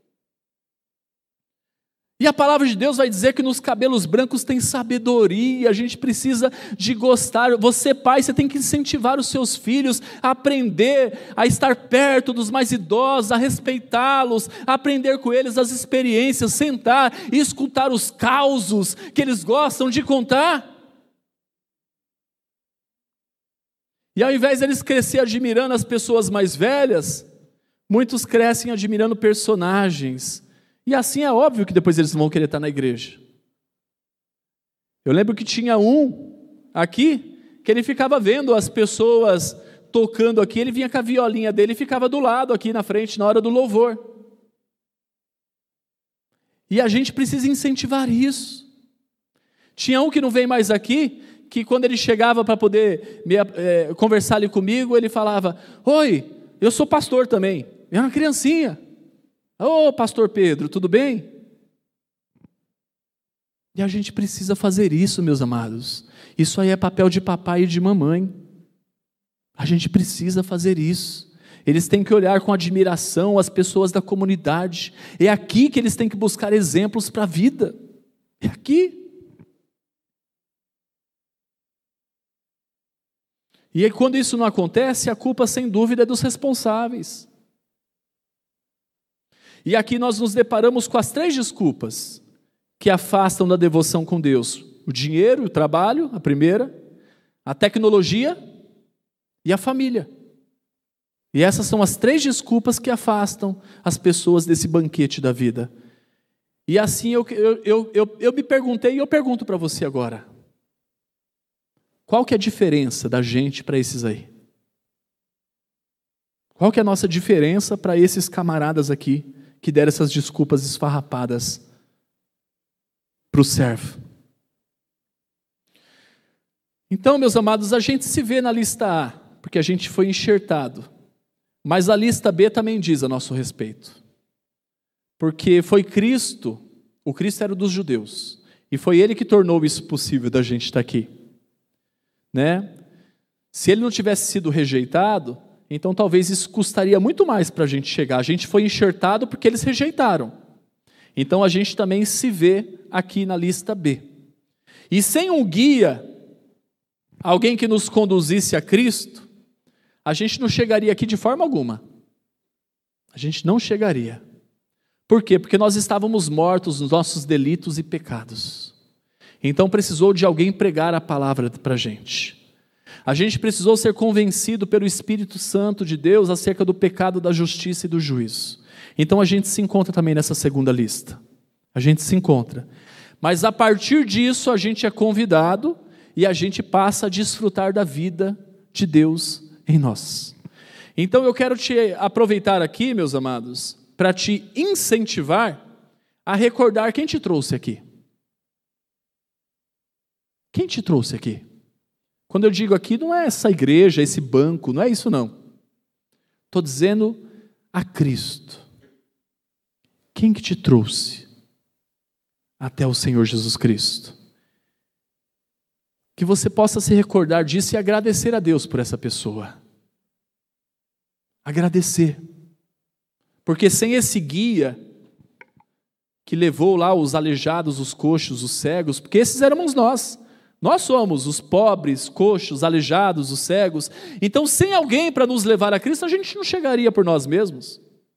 E a palavra de Deus vai dizer que nos cabelos brancos tem sabedoria, a gente precisa de gostar. Você, pai, você tem que incentivar os seus filhos a aprender, a estar perto dos mais idosos, a respeitá-los, a aprender com eles as experiências, sentar e escutar os causos que eles gostam de contar. E ao invés de eles crescer admirando as pessoas mais velhas, muitos crescem admirando personagens. E assim é óbvio que depois eles vão querer estar na igreja. Eu lembro que tinha um aqui, que ele ficava vendo as pessoas tocando aqui, ele vinha com a violinha dele e ficava do lado aqui na frente na hora do louvor. E a gente precisa incentivar isso. Tinha um que não vem mais aqui, que quando ele chegava para poder me, é, conversar ali comigo, ele falava, oi, eu sou pastor também. Eu era uma criancinha. Ô, oh, pastor Pedro, tudo bem? E a gente precisa fazer isso, meus amados. Isso aí é papel de papai e de mamãe. A gente precisa fazer isso. Eles têm que olhar com admiração as pessoas da comunidade. É aqui que eles têm que buscar exemplos para a vida. É aqui. E aí, quando isso não acontece, a culpa, sem dúvida, é dos responsáveis. E aqui nós nos deparamos com as três desculpas que afastam da devoção com Deus. O dinheiro, o trabalho, a primeira, a tecnologia e a família. E essas são as três desculpas que afastam as pessoas desse banquete da vida. E assim eu, eu, eu, eu, eu me perguntei e eu pergunto para você agora. Qual que é a diferença da gente para esses aí? Qual que é a nossa diferença para esses camaradas aqui que deram essas desculpas esfarrapadas para o servo? Então, meus amados, a gente se vê na lista A, porque a gente foi enxertado. Mas a lista B também diz a nosso respeito. Porque foi Cristo, o Cristo era dos judeus, e foi Ele que tornou isso possível da gente estar aqui. Né? Se Ele não tivesse sido rejeitado, então talvez isso custaria muito mais para a gente chegar. A gente foi enxertado porque eles rejeitaram. Então a gente também se vê aqui na lista B. E sem um guia, alguém que nos conduzisse a Cristo, a gente não chegaria aqui de forma alguma. A gente não chegaria. Por quê? Porque nós estávamos mortos nos nossos delitos e pecados. Então precisou de alguém pregar a palavra para a gente. A gente precisou ser convencido pelo Espírito Santo de Deus acerca do pecado, da justiça e do juízo. Então a gente se encontra também nessa segunda lista. A gente se encontra. Mas a partir disso a gente é convidado e a gente passa a desfrutar da vida de Deus em nós. Então eu quero te aproveitar aqui, meus amados, para te incentivar a recordar quem te trouxe aqui. Quem te trouxe aqui? Quando eu digo aqui, não é essa igreja, esse banco, não é isso não. Estou dizendo a Cristo. Quem que te trouxe até o Senhor Jesus Cristo? Que você possa se recordar disso e agradecer a Deus por essa pessoa. Agradecer. Porque sem esse guia que levou lá os aleijados, os coxos, os cegos, porque esses éramos nós. Nós somos os pobres, coxos, aleijados, os cegos. Então, sem alguém para nos levar a Cristo, a gente não chegaria por nós mesmos.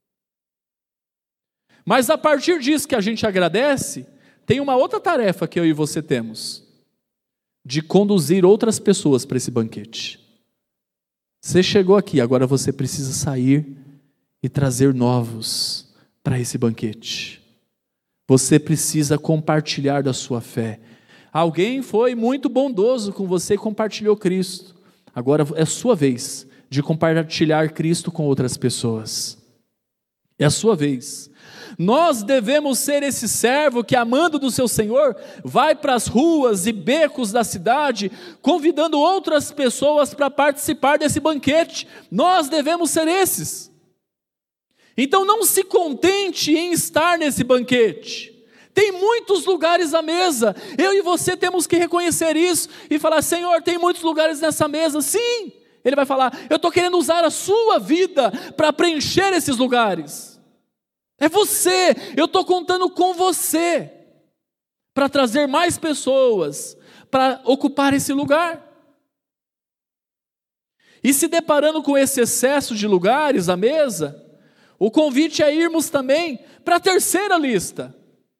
Mas a partir disso que a gente agradece, tem uma outra tarefa que eu e você temos, de conduzir outras pessoas para esse banquete. Você chegou aqui, agora você precisa sair e trazer novos para esse banquete. Você precisa compartilhar da sua fé. Alguém foi muito bondoso com você e compartilhou Cristo. Agora é a sua vez de compartilhar Cristo com outras pessoas. É a sua vez. Nós devemos ser esse servo que, amando do seu Senhor, vai para as ruas e becos da cidade, convidando outras pessoas para participar desse banquete. Nós devemos ser esses. Então não se contente em estar nesse banquete. Tem muitos lugares à mesa. Eu e você temos que reconhecer isso e falar: Senhor, tem muitos lugares nessa mesa. Sim, Ele vai falar: eu estou querendo usar a sua vida para preencher esses lugares. É você, eu estou contando com você para trazer mais pessoas para ocupar esse lugar. E se deparando com esse excesso de lugares à mesa, o convite é irmos também para a terceira lista.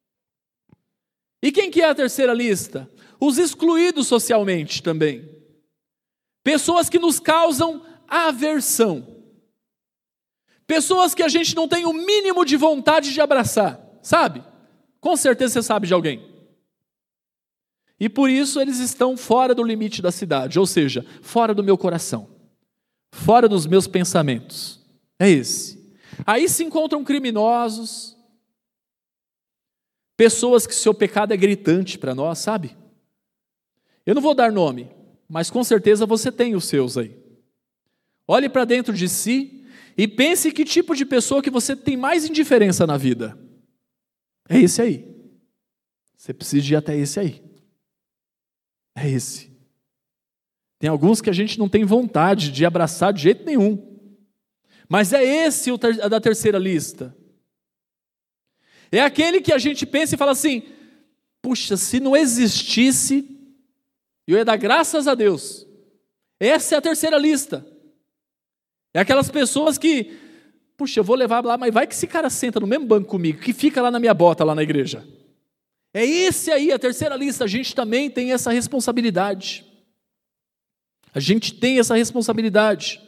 E quem que é a terceira lista? Os excluídos socialmente também. Pessoas que nos causam aversão. Pessoas que a gente não tem o mínimo de vontade de abraçar, sabe? Com certeza você sabe de alguém. E por isso eles estão fora do limite da cidade, ou seja, fora do meu coração, fora dos meus pensamentos. É esse. Aí se encontram criminosos, pessoas que seu pecado é gritante para nós, sabe? Eu não vou dar nome, mas com certeza você tem os seus aí. Olhe para dentro de si e pense que tipo de pessoa que você tem mais indiferença na vida. É esse aí. Você precisa ir até esse aí. É esse. Tem alguns que a gente não tem vontade de abraçar de jeito nenhum. Mas é esse o ter- da terceira lista. É aquele que a gente pensa e fala assim: puxa, se não existisse, eu ia dar graças a Deus. Essa é a terceira lista. É aquelas pessoas que, puxa, eu vou levar lá, mas vai que esse cara senta no mesmo banco comigo, que fica lá na minha bota, lá na igreja. É esse aí, a terceira lista. A gente também tem essa responsabilidade. A gente tem essa responsabilidade.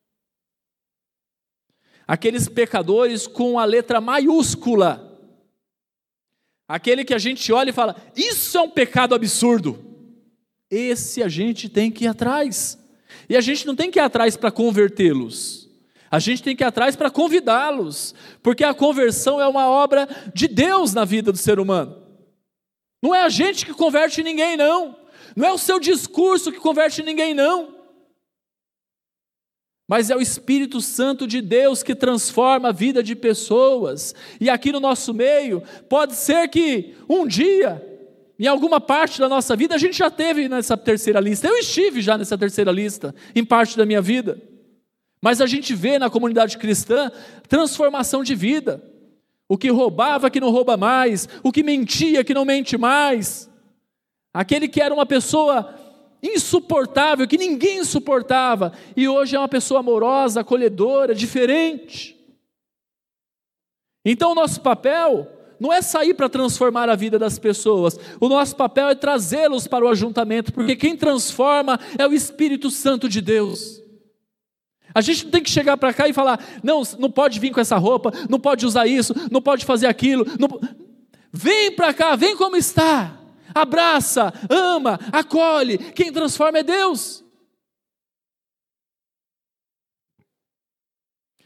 Aqueles pecadores com a letra maiúscula. Aquele que a gente olha e fala: isso é um pecado absurdo. Esse a gente tem que ir atrás. E a gente não tem que ir atrás para convertê-los. A gente tem que ir atrás para convidá-los. Porque a conversão é uma obra de Deus na vida do ser humano. Não é a gente que converte ninguém, não. Não é o seu discurso que converte ninguém, não. Mas é o Espírito Santo de Deus que transforma a vida de pessoas. E aqui no nosso meio, pode ser que um dia, em alguma parte da nossa vida, a gente já teve nessa terceira lista. Eu estive já nessa terceira lista, em parte da minha vida. Mas a gente vê na comunidade cristã transformação de vida. O que roubava, que não rouba mais. O que mentia, que não mente mais. Aquele que era uma pessoa insuportável, que ninguém suportava, e hoje é uma pessoa amorosa, acolhedora, diferente. Então o nosso papel não é sair para transformar a vida das pessoas. O nosso papel é trazê-los para o ajuntamento, porque quem transforma é o Espírito Santo de Deus. A gente não tem que chegar para cá e falar: não, não pode vir com essa roupa, não pode usar isso, não pode fazer aquilo. Não... Vem para cá, vem como está. Abraça, ama, acolhe. Quem transforma é Deus.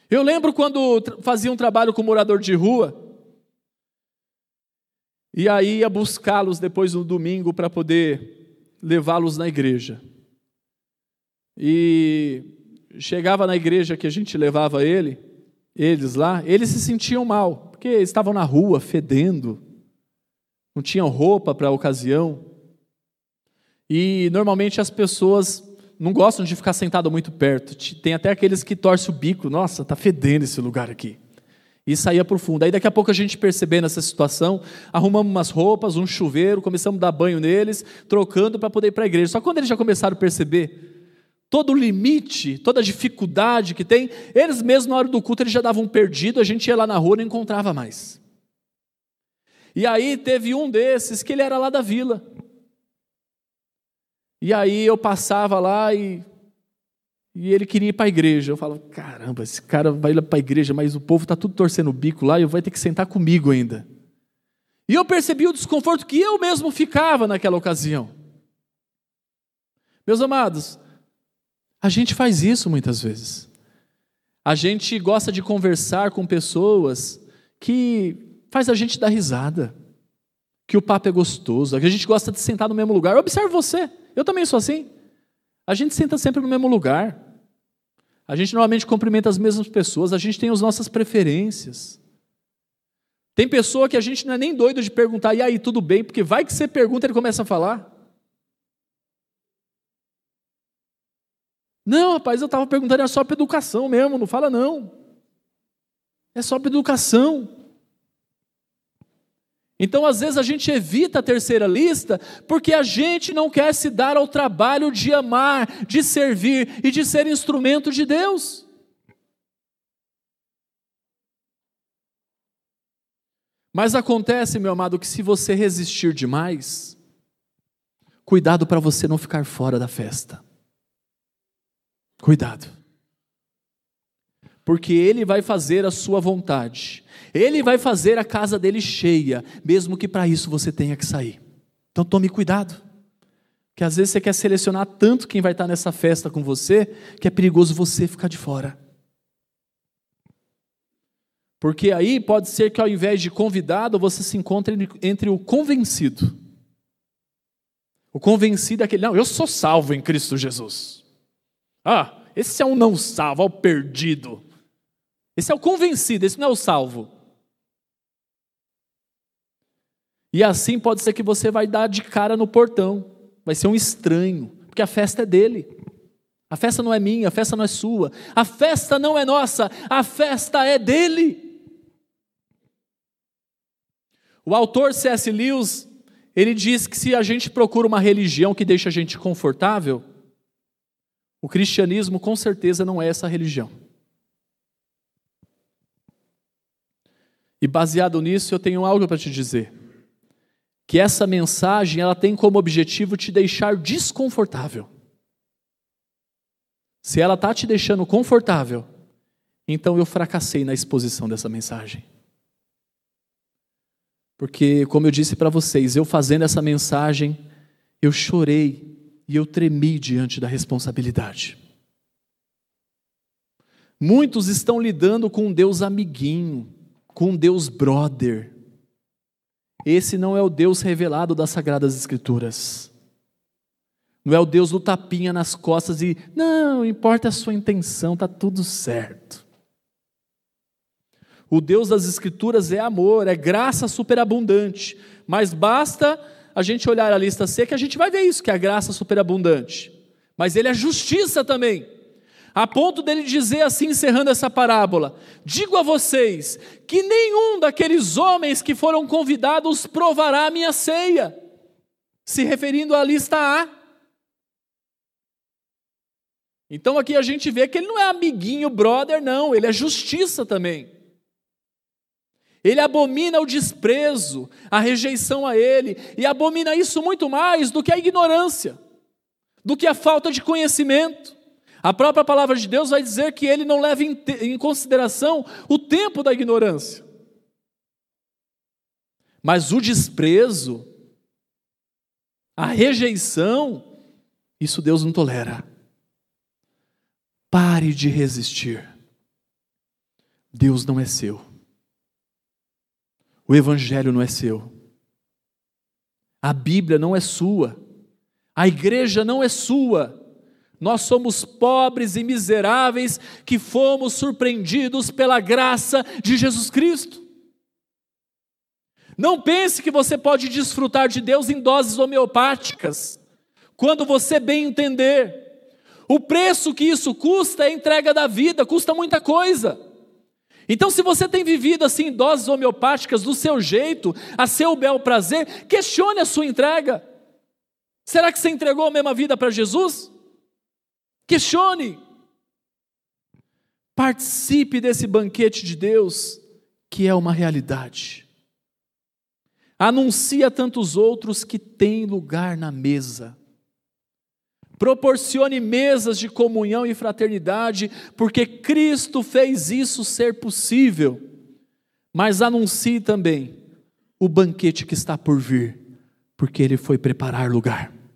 Eu lembro quando fazia um trabalho com morador de rua, e aí ia buscá-los depois no domingo para poder levá-los na igreja. E chegava na igreja que a gente levava ele, eles lá, eles se sentiam mal, porque estavam na rua, fedendo, não tinham roupa para a ocasião. E normalmente as pessoas não gostam de ficar sentado muito perto. Tem até aqueles que torcem o bico, nossa, está fedendo esse lugar aqui. E saía por fundo. Aí daqui a pouco a gente percebendo essa situação, arrumamos umas roupas, um chuveiro, começamos a dar banho neles, trocando para poder ir para a igreja. Só que quando eles já começaram a perceber todo o limite, toda a dificuldade que tem, eles mesmos na hora do culto eles já davam um perdido, a gente ia lá na rua e não encontrava mais. E aí teve um desses que ele era lá da vila. E aí eu passava lá e, e ele queria ir para a igreja. Eu falava, caramba, esse cara vai ir para a igreja, mas o povo está tudo torcendo o bico lá e vai ter que sentar comigo ainda. E eu percebi o desconforto que eu mesmo ficava naquela ocasião. Meus amados, a gente faz isso muitas vezes. A gente gosta de conversar com pessoas que faz a gente dar risada, que o papo é gostoso, que a gente gosta de sentar no mesmo lugar. Observe você, eu também sou assim. A gente senta sempre no mesmo lugar. A gente normalmente cumprimenta as mesmas pessoas, a gente tem as nossas preferências. Tem pessoa que a gente não é nem doido de perguntar, e aí, tudo bem? Porque vai que você pergunta e ele começa a falar. Não, rapaz, eu estava perguntando, é só para educação mesmo, não fala não. É só para educação. Então, às vezes, a gente evita a terceira lista porque a gente não quer se dar ao trabalho de amar, de servir e de ser instrumento de Deus. Mas acontece, meu amado, que se você resistir demais, cuidado para você não ficar fora da festa. Cuidado. Porque Ele vai fazer a sua vontade. Ele vai fazer a casa dele cheia, mesmo que para isso você tenha que sair. Então tome cuidado. Que às vezes você quer selecionar tanto quem vai estar nessa festa com você, que é perigoso você ficar de fora. Porque aí pode ser que ao invés de convidado, você se encontre entre o convencido. O convencido é aquele, não, eu sou salvo em Cristo Jesus. Ah, esse é um não salvo, é o perdido. Esse é o convencido, esse não é o salvo. E assim pode ser que você vai dar de cara no portão. Vai ser um estranho, porque a festa é dele. A festa não é minha, a festa não é sua. A festa não é nossa, a festa é dele. O autor C S Lewis, ele diz que se a gente procura uma religião que deixa a gente confortável, o cristianismo com certeza não é essa religião. E baseado nisso, eu tenho algo para te dizer. Que essa mensagem, ela tem como objetivo te deixar desconfortável. Se ela está te deixando confortável, então eu fracassei na exposição dessa mensagem. Porque, como eu disse para vocês, eu fazendo essa mensagem, eu chorei e eu tremi diante da responsabilidade. Muitos estão lidando com um Deus amiguinho, com um Deus brother. Esse não é o Deus revelado das Sagradas Escrituras. Não é o Deus do tapinha nas costas e, não, importa a sua intenção, está tudo certo. O Deus das Escrituras é amor, é graça superabundante. Mas basta a gente olhar a lista C que a gente vai ver isso, que é a graça superabundante. Mas Ele é justiça também. A ponto dele dizer assim, encerrando essa parábola: digo a vocês que nenhum daqueles homens que foram convidados provará a minha ceia. Se referindo à lista A. Então aqui a gente vê que ele não é amiguinho, brother, não. Ele é justiça também. Ele abomina o desprezo, a rejeição a ele. E abomina isso muito mais do que a ignorância, do que a falta de conhecimento. A própria palavra de Deus vai dizer que ele não leva em, em consideração o tempo da ignorância. Mas o desprezo, a rejeição, isso Deus não tolera. Pare de resistir. Deus não é seu. O Evangelho não é seu. A Bíblia não é sua. A igreja não é sua. Nós somos pobres e miseráveis que fomos surpreendidos pela graça de Jesus Cristo. Não pense que você pode desfrutar de Deus em doses homeopáticas, quando você bem entender. O preço que isso custa é a entrega da vida, custa muita coisa. Então, se você tem vivido assim em doses homeopáticas do seu jeito, a seu bel prazer, questione a sua entrega. Será que você entregou a mesma vida para Jesus? Questione. Participe desse banquete de Deus, que é uma realidade. Anuncie a tantos outros que têm lugar na mesa. Proporcione mesas de comunhão e fraternidade, porque Cristo fez isso ser possível. Mas anuncie também o banquete que está por vir, porque Ele foi preparar lugar.